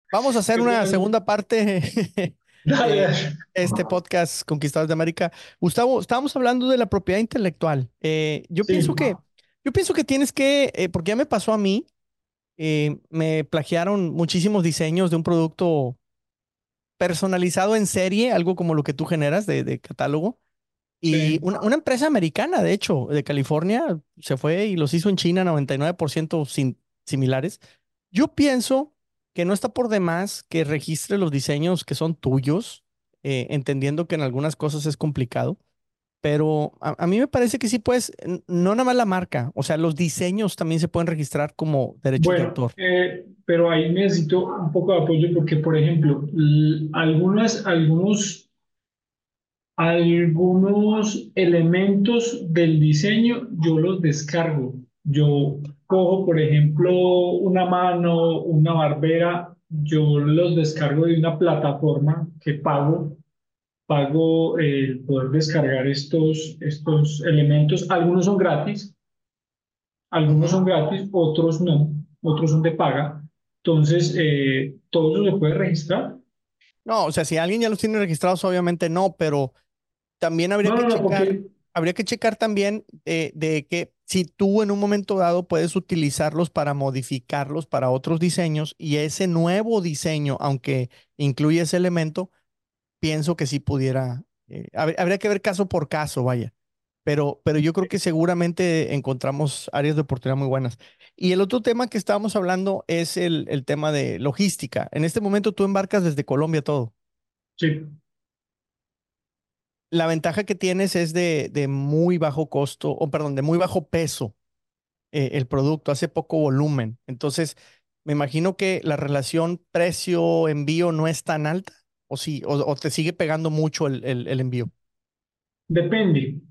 Vamos a hacer una Perdón. segunda parte Dale, de dale. este podcast Conquistadores de América. Gustavo, estábamos hablando de la propiedad intelectual. Sí, Yo pienso que tienes que, porque ya me pasó a mí, me plagiaron muchísimos diseños de un producto personalizado en serie, algo como lo que tú generas de catálogo. Y sí. una empresa americana, de hecho, de California, se fue y los hizo en China 99% similares. Yo pienso que no está por demás que registre los diseños que son tuyos, entendiendo que en algunas cosas es complicado, pero a mí me parece que sí puedes, no nada más la marca, o sea, los diseños también se pueden registrar como derechos de Bueno, autor. pero ahí necesito un poco de apoyo porque, por ejemplo, algunos elementos del diseño yo los descargo. Yo cojo, por ejemplo, una mano, una barbera, yo los descargo de una plataforma que pago el poder descargar estos elementos. Algunos Ujú. son gratis, otros no, otros son de paga. Entonces, todo eso se puede registrar. No, o sea, si alguien ya los tiene registrados, obviamente no, pero también No, no, no, porque habría que checar también de que si tú en un momento dado puedes utilizarlos para modificarlos para otros diseños y ese nuevo diseño, aunque incluye ese elemento, pienso que sí pudiera, habría que ver caso por caso, vaya. Pero yo creo que seguramente encontramos áreas de oportunidad muy buenas. Y el otro tema que estábamos hablando es el tema de logística. En este momento tú embarcas desde Colombia todo. sí, La ventaja que tienes es de muy bajo costo, o perdón, de muy bajo peso el producto, hace poco volumen. Entonces, me imagino que la relación precio-envío no es tan alta, o sí, o te sigue pegando mucho el envío. depende.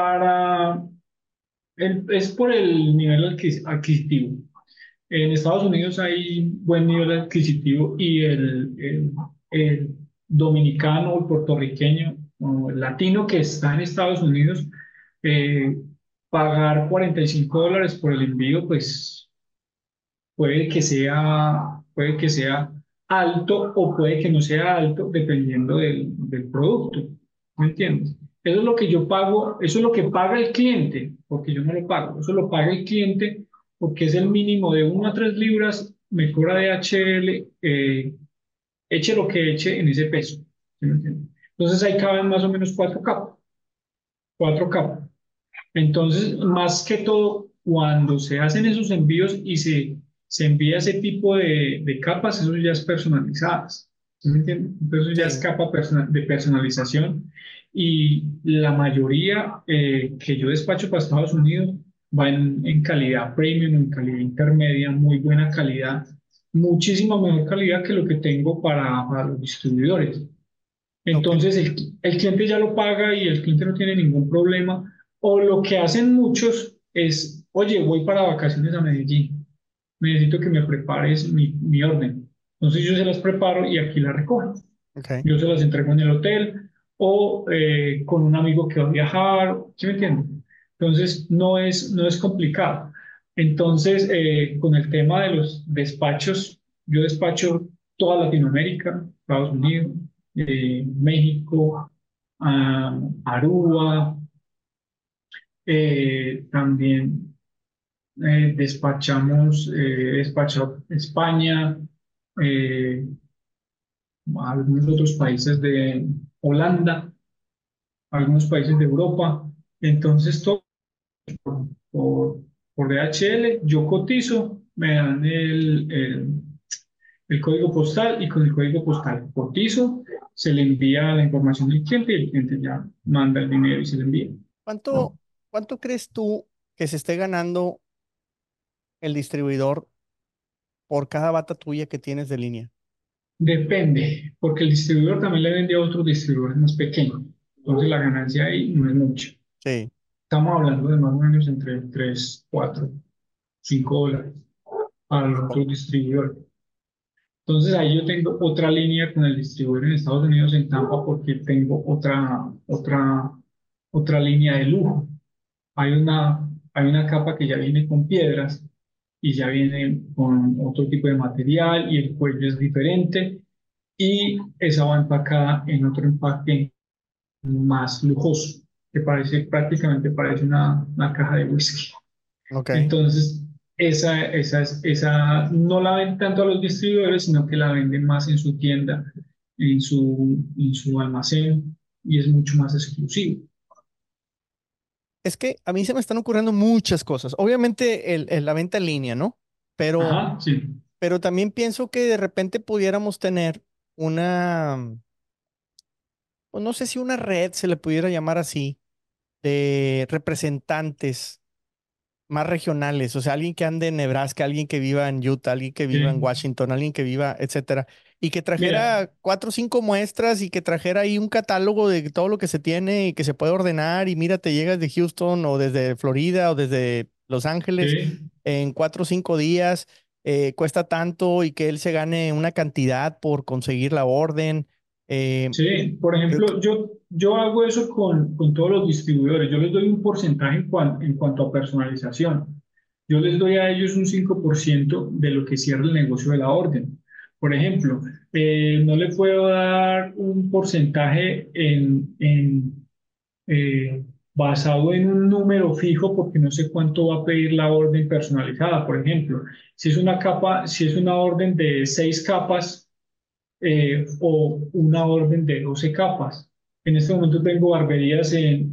Es por el nivel adquisitivo. En Estados Unidos hay buen nivel adquisitivo y el dominicano o el puertorriqueño o el latino que está en Estados Unidos, eh, pagar $45 por el envío, pues puede que sea alto o puede que no sea alto dependiendo del producto. ¿Me entiendes? Eso es lo que yo pago, eso es lo que paga el cliente, porque yo no lo pago, eso lo paga el cliente porque es el mínimo de 1 a 3 libras, me cobra DHL, eche lo que eche en ese peso. ¿Sí me entiendes? Entonces ahí caben más o menos cuatro capas. Entonces, más que todo, cuando se hacen esos envíos y se envía ese tipo de capas, eso ya es personalizadas. ¿Sí me entiendes? Entonces ya es Sí, capa de personalización y la mayoría que yo despacho para Estados Unidos va en calidad premium, en calidad intermedia, muy buena calidad, muchísima mejor calidad que lo que tengo para los distribuidores. ok. Entonces el cliente ya lo paga y el cliente no tiene ningún problema. O lo que hacen muchos es, oye, voy para vacaciones a Medellín, necesito que me prepares mi orden. Entonces yo se las preparo y aquí las recojo. Ok. Yo se las entrego en el hotel o con un amigo que va a viajar, ¿sí me entiendes? Entonces no es complicado. Entonces, con el tema de los despachos, yo despacho toda Latinoamérica, Estados Unidos, México, Aruba, también despachado España, eh, algunos otros países de Holanda, algunos países de Europa. Entonces, todo por, por DHL, yo cotizo, me dan el código postal y con el código postal cotizo, se le envía la información al cliente y el cliente ya manda el dinero y se le envía. ¿Cuánto, cuánto crees tú que se esté ganando el distribuidor por cada bata tuya que tienes de línea? Depende, porque el distribuidor también le vende a otros distribuidores más pequeños. Entonces la ganancia ahí no es mucha. Sí. Estamos hablando de más o menos entre 3 4 $5 para los O- otros distribuidores. Entonces ahí yo tengo otra línea con el distribuidor en Estados Unidos en Tampa porque tengo otra línea de lujo. Hay una capa que ya viene con piedras y ya viene con otro tipo de material y el cuello es diferente y esa va empacada en otro empaque más lujoso, que parece prácticamente parece una caja de whisky. Ok. Entonces, esa no la venden tanto a los distribuidores, sino que la venden más en su tienda, en su almacén, y es mucho más exclusivo. Es que a mí se me están ocurriendo muchas cosas. Obviamente la venta en línea, ¿no? Pero, Ajá, sí, pero también pienso que de repente pudiéramos tener una, pues no sé si una red se le pudiera llamar así, de representantes más regionales, o sea, alguien que ande en Nebraska, alguien que viva en Utah, alguien que viva en sí. Washington, alguien que viva, etcétera, y que Mira, trajera 4 o 5 muestras y que trajera ahí un catálogo de todo lo que se tiene y que se puede ordenar y mira, te llegas de Houston o desde Florida o desde Los Ángeles sí. en 4 o 5 días, cuesta tanto y que él se gane una cantidad por conseguir la orden. eh, Sí, por creo que, ejemplo, yo hago eso con todos los distribuidores. Yo les doy un porcentaje en cuanto a personalización. Yo les doy a ellos un 5% de lo que cierra el negocio de la orden. Por ejemplo, no le puedo dar un porcentaje eh, basado en un número fijo porque no sé cuánto va a pedir la orden personalizada. Por ejemplo, si es una orden de 6 capas o una orden de 12 capas. En este momento tengo barberías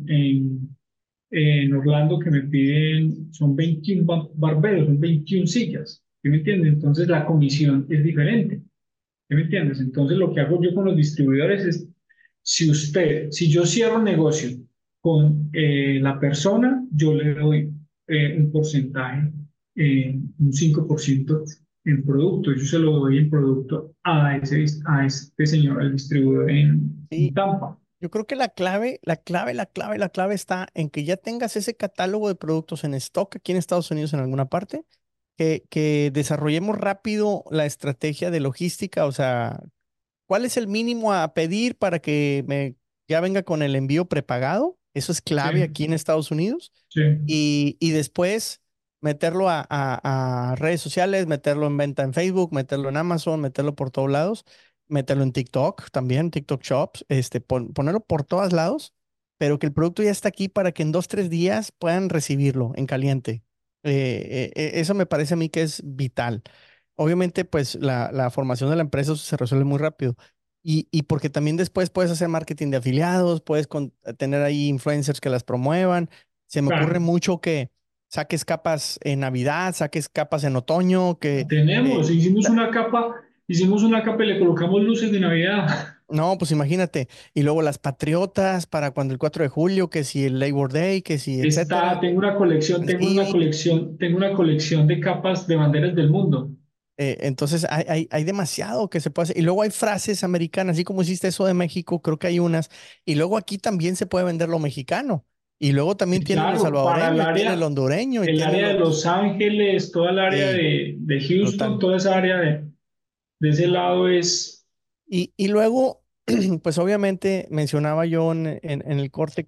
en Orlando que me piden, son 21 barberos, son 21 sillas. ¿Sí me entiendes? Entonces la comisión es diferente. ¿Sí me entiendes? Entonces lo que hago yo con los distribuidores es, si yo cierro negocio con la persona, yo le doy un porcentaje, un 5% en producto. Yo se lo doy en producto a este señor, al distribuidor en sí, Tampa. yo creo que la clave está en que ya tengas ese catálogo de productos en stock aquí en Estados Unidos en alguna parte, que desarrollemos rápido la estrategia de logística, o sea, ¿cuál es el mínimo a pedir para que ya venga con el envío prepagado? Eso es Sí, clave aquí en Estados Unidos. sí, Y después meterlo a redes sociales, meterlo en venta en Facebook, meterlo en Amazon, meterlo por todos lados, meterlo en TikTok también, TikTok Shops, ponerlo por todos lados, pero que el producto ya está aquí para que en 2, 3 días puedan recibirlo en caliente. Eso me parece a mí que es vital. Obviamente, pues la formación de la empresa eso se resuelve muy rápido. Y porque también después puedes hacer marketing de afiliados, puedes tener ahí influencers que las promuevan. Se me ocurre claro. mucho que saques capas en Navidad, saques capas en otoño, que Tenemos, eh, hicimos una capa y le colocamos luces de Navidad. no, pues imagínate. Y luego las patriotas para cuando el 4 de julio, que si el Labor Day, que si etcétera, Tengo una Thanksgiving. colección, tengo una colección de capas de banderas del mundo. Entonces hay demasiado que se puede hacer. Y luego hay frases americanas, así como hiciste eso de México, creo que hay unas. Y luego aquí también se puede vender lo mexicano. Y luego también Sí, tiene lo claro, para salvadoreño, y tiene el hondureño, y el tiene área de los... Los Ángeles, toda el área Sí, de Houston, brutal. toda esa área de ese lado es, Y luego, pues obviamente mencionaba yo en el corte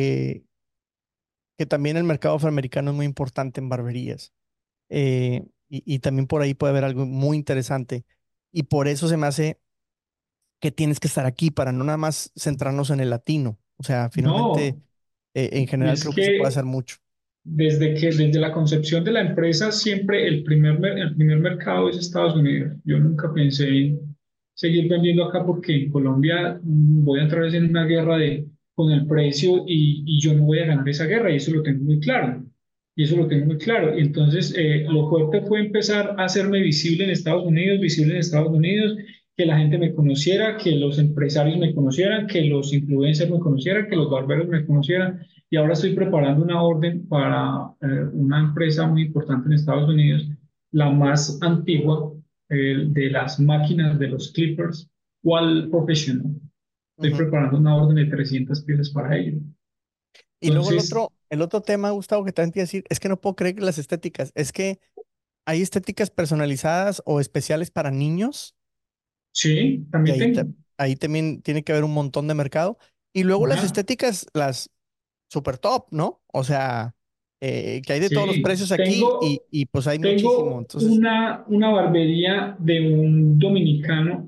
que también el mercado afroamericano es muy importante en barberías. Y también por ahí puede haber algo muy interesante. Y por eso se me hace que tienes que estar aquí para no nada más centrarnos en el latino. O sea, finalmente, no, en general es creo que se puede hacer que mucho. desde la concepción de la empresa, siempre el primer mercado es Estados Unidos. Yo nunca pensé en seguir vendiendo acá porque en Colombia voy a entrar en una guerra con el precio y yo no voy a ganar esa guerra y eso lo tengo muy claro. Y eso lo tengo muy claro. Y entonces, lo fuerte fue empezar a hacerme visible en Estados Unidos, que la gente me conociera, que los empresarios me conocieran, que los influencers me conocieran, que los barberos me conocieran y ahora estoy preparando una orden para una empresa muy importante en Estados Unidos, la más antigua de las máquinas de los clippers, Qual Professional. Estoy Ujú. preparando una orden de 300 piezas para ellos. Y luego el Entonces, otro, el otro tema, Gustavo, que también te iba a decir, es que no puedo creer que las estéticas, es que hay estéticas personalizadas o especiales para niños, sí, y también ahí, tengo. ahí también tiene que haber un montón de mercado. Y luego las Ajá. estéticas, las super top, ¿no? O sea, que hay de todos los Sí, precios aquí y pues hay muchísimo. tengo Entonces, una barbería de un dominicano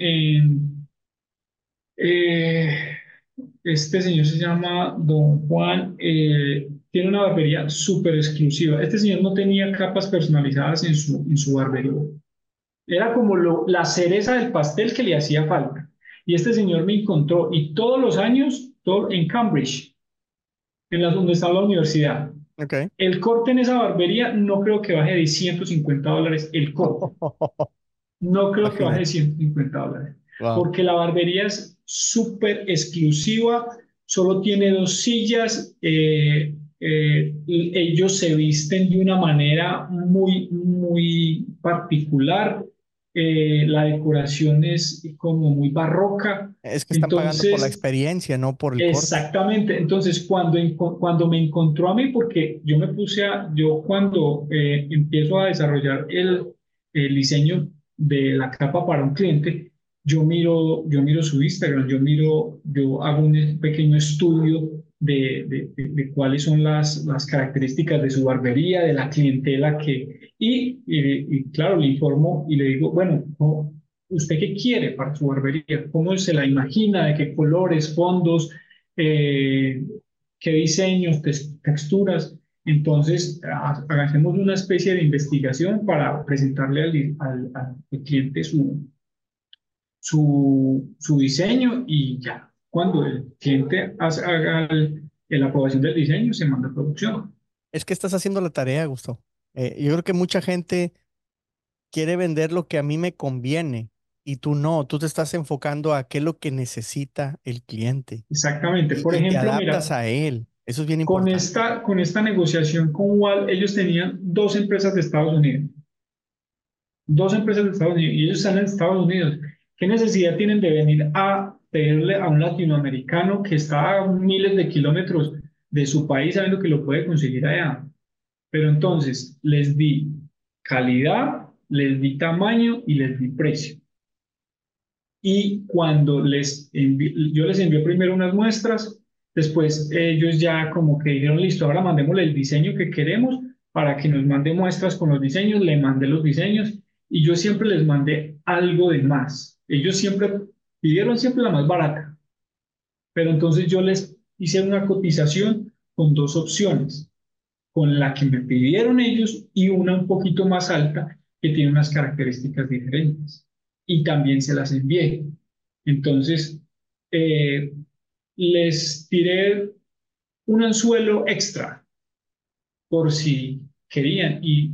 eh, este señor se llama Don Juan, tiene una barbería súper exclusiva. Este señor no tenía capas personalizadas en su barbería. Era como la cereza del pastel que le hacía falta. Y este señor me encontró, y todos los años, todo, en Cambridge, donde está la universidad, ok. el corte en esa barbería no creo que baje de $150 el corte. No creo que baje de Imagínate. $150, Wow. porque la barbería es súper exclusiva, solo tiene dos sillas, y ellos se visten de una manera muy particular, la decoración es como muy barroca, Es que están pagando por la entonces experiencia, no por el corte. exactamente. Entonces, cuando me encontró a mí, porque yo cuando empiezo a desarrollar el diseño de la capa para un cliente, yo miro su Instagram, yo hago un pequeño estudio de cuáles son las características de su barbería, de la clientela y claro, le informo y le digo, bueno, no, ¿usted qué quiere para su barbería? ¿Cómo se la imagina? ¿De qué colores, fondos? eh, ¿Qué diseños, texturas? Entonces, hagamos una especie de investigación para presentarle al cliente su diseño y ya, cuando el cliente haga la aprobación del diseño, se manda a producción. Es que estás haciendo la tarea, Gustavo. Yo creo que mucha gente quiere vender lo que a mí me conviene y tú no, tú te estás enfocando a qué es lo que necesita el cliente Exactamente. Por y te ejemplo, adaptas mira, a él. Eso es bien importante. con esta negociación con Wall, ellos tenían dos empresas de Estados Unidos. Dos empresas de Estados Unidos y ellos están en Estados Unidos. ¿Qué necesidad tienen de venir a pedirle a un latinoamericano que está a miles de kilómetros de su país sabiendo que lo puede conseguir allá? Pero entonces les di calidad, les di tamaño y les di precio. Y cuando yo les envío primero unas muestras, después ellos ya como que dijeron, listo, ahora mandémosle el diseño que queremos para que nos mande muestras con los diseños, le mandé los diseños y yo siempre les mandé algo de más. Ellos siempre pidieron siempre la más barata, pero entonces yo les hice una cotización con dos opciones, con la que me pidieron ellos y una un poquito más alta que tiene unas características diferentes. Y también se las envié. Entonces, eh, les tiré un anzuelo extra por si querían. Y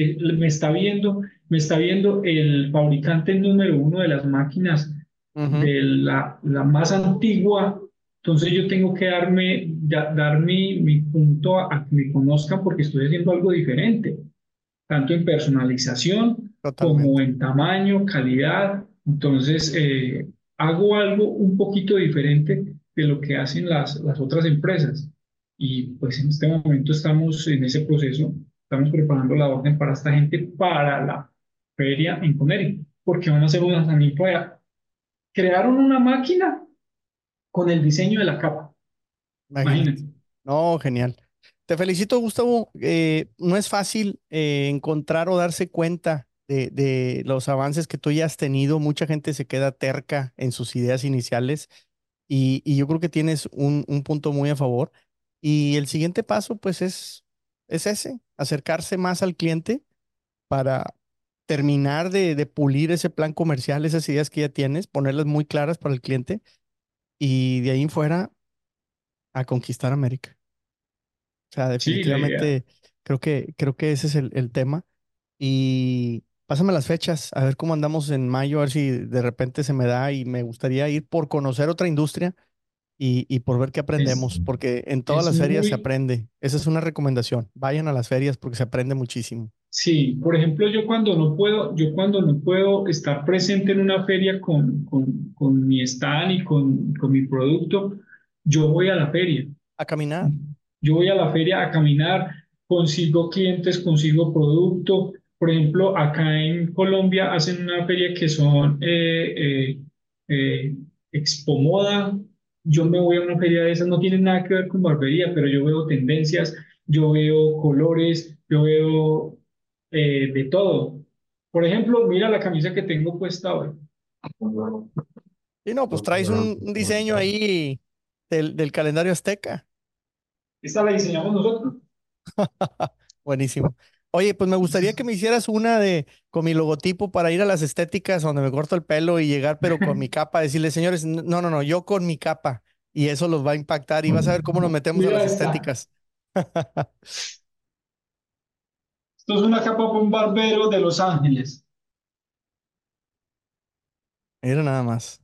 me está viendo el fabricante número uno de las máquinas Ujú, de la más antigua. Entonces yo tengo que dar mi punto a que me conozcan porque estoy haciendo algo diferente, tanto en personalización como totalmente. en tamaño, calidad. Entonces, hago algo un poquito diferente de lo que hacen las otras empresas. Y pues en este momento estamos en ese proceso, estamos preparando la orden para esta gente para la feria en Conérico, porque van a hacer un lanzamiento allá. Crearon una máquina con el diseño de la capa, Imagínate. imagínate. No, genial. Te felicito, Gustavo. No es fácil encontrar o darse cuenta de los avances que tú ya has tenido. Mucha gente se queda terca en sus ideas iniciales y yo creo que tienes un punto muy a favor. Y el siguiente paso, pues, es ese, acercarse más al cliente para terminar de pulir ese plan comercial, esas ideas que ya tienes, ponerlas muy claras para el cliente y de ahí en fuera a conquistar América. O sea, Sí, la idea. definitivamente creo que ese es el tema. Y pásame las fechas, a ver cómo andamos en mayo, a ver si de repente se me da y me gustaría ir por conocer otra industria y por ver qué Es, aprendemos, porque en todas es las ferias se muy, aprende. Esa es una recomendación. Vayan a las ferias porque se aprende muchísimo. Sí, por ejemplo, yo cuando no puedo estar presente en una feria con mi stand y con mi producto, yo voy a la feria. A caminar. Yo voy a la feria a caminar, consigo clientes, consigo producto. Por ejemplo, acá en Colombia hacen una feria que son eh, Expo Moda. Yo me voy a una feria de esas, no tiene nada que ver con barbería, pero yo veo tendencias, yo veo colores, yo veo de todo. Por ejemplo, mira la camisa que tengo puesta hoy. Y no, pues traes un diseño ahí del calendario azteca. Esta la diseñamos nosotros. Buenísimo. Oye, pues me gustaría que me hicieras una de con mi logotipo para ir a las estéticas donde me corto el pelo y llegar, pero con mi capa, decirle, señores, no, no, no, yo con mi capa. Y eso los va a impactar y vas a ver cómo nos metemos a Mira las esta. estéticas. Esto es una capa para un barbero de Los Ángeles. Mira nada más.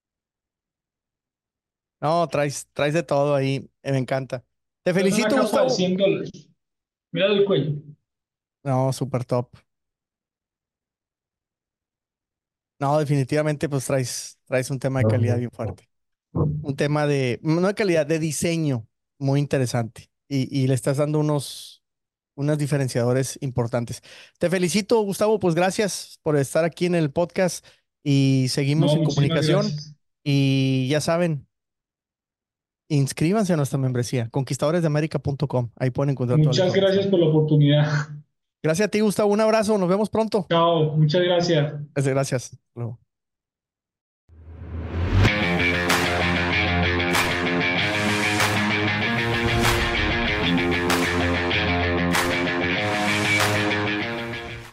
No, traes de todo ahí. Me encanta. Te Esta es una felicito, capa de Gustavo. $100. Mira el cuello. No, súper top. No, definitivamente, pues traes un tema de calidad bien fuerte. Un tema no de calidad, de diseño muy interesante. Y le estás dando unos diferenciadores importantes. Te felicito, Gustavo, pues gracias por estar aquí en el podcast y seguimos No, en muchísimas comunicación. gracias. Y ya saben, inscríbanse a nuestra membresía, conquistadoresdeamerica.com. Ahí pueden encontrar toda la Muchas gracias información. por la oportunidad. Gracias a ti, Gustavo. Un abrazo. Nos vemos pronto. Chao, muchas gracias. Gracias. Hasta luego.